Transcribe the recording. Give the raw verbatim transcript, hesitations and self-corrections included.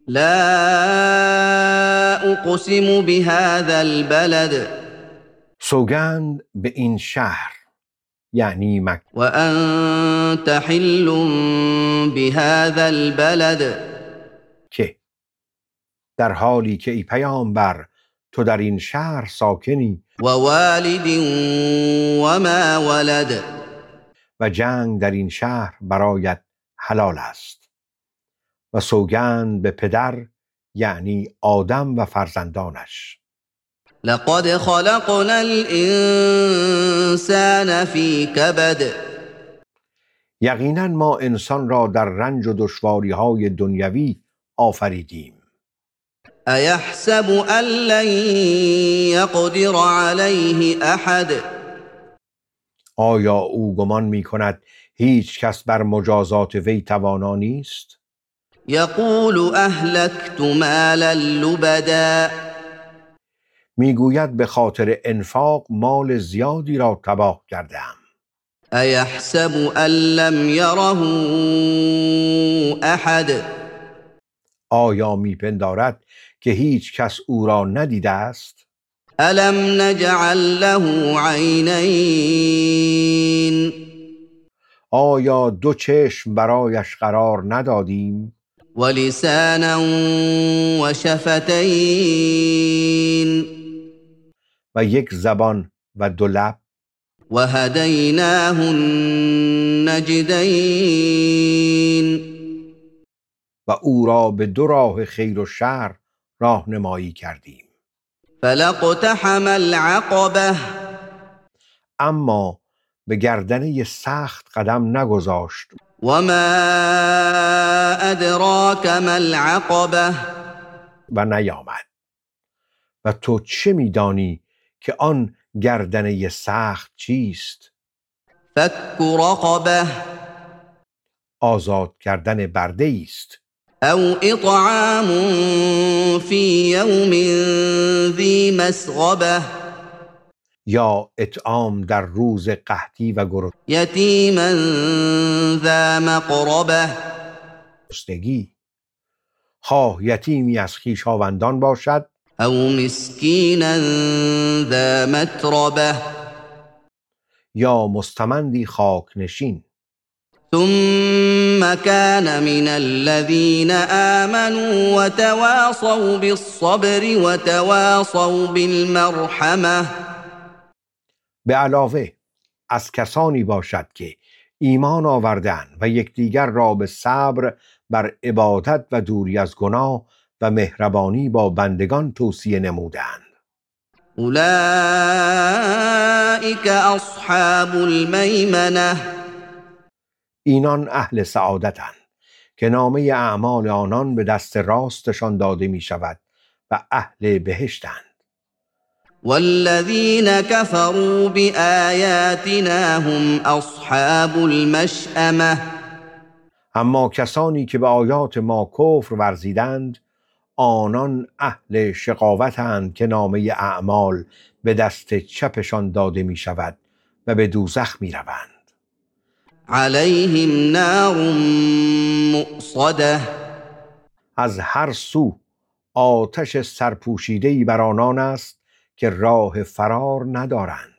لا اقسم بهذا البلد سوگند به این شهر یعنی مکه. وأنت حل بهذا البلد که در حالی که ای پیامبر تو در این شهر ساکنی ووالد وما ولد و جنگ در این شهر برایت حلال است. و سوگند به پدر یعنی آدم و فرزندانش. لقد خلقنا الإنسان في كبد یقینا ما انسان را در رنج و دشواری‌های دنیوی آفریدیم. أيحسب أن لن يقدر عليه أحد آیا او گمان می کند هیچ کس بر مجازات وی توانا نیست؟ يقول أهلكت مالا لبدا میگوید به خاطر انفاق مال زیادی را تباه کردم. أيحسب أن لم يره أحد آیا میپندارد که هیچ کس او را ندیده است؟ ألم نجعل له عینین آیا دو چشم برایش قرار ندادیم؟ ولسانا وشفتین و یک زبان و دو لب. وهدیناه النجدین و او را به دو راه خیر و شر راهنمایی کردیم. فلاقتحم العقبة اما به گردنه سخت قدم نگذاشت. وما ادراک ما العقبة و نیامد. و تو چه میدانی که آن گردنه سخت چیست؟ فك رقبة آزاد کردن برده است. او اطعام في يوم ذي مسغبة یا اطعام در روز قحطی و یتیما ذا مقربة گرسنگی، خواه یتیمی از خویشاوندان باشد او مسکینا ذا متربة یا مستمندی خاک نشین. ثم كان من الذين آمنوا وتواصوا بالصبر وتواصوا بالمرحمة به علاوه از کسانی باشد که ایمان آوردند و یکدیگر را به صبر بر عبادت و دوری از گناه و مهربانی با بندگان توصیه نمودند. اولئک اصحاب المیمنه اینان اهل سعادتند که نامه اعمال آنان به دست راستشان داده می شود و اهل بهشتند. والذین کفروا بآیاتنا هم اصحاب المشأمه اما کسانی که به آیات ما کفر ورزیدند آنان اهل شقاوتند که نامه اعمال به دست چپشان داده می شود و به دوزخ می روند. علیهم نار مؤصده از هر سو آتش سرپوشیده‌ای بر آنان است که راه فرار ندارند.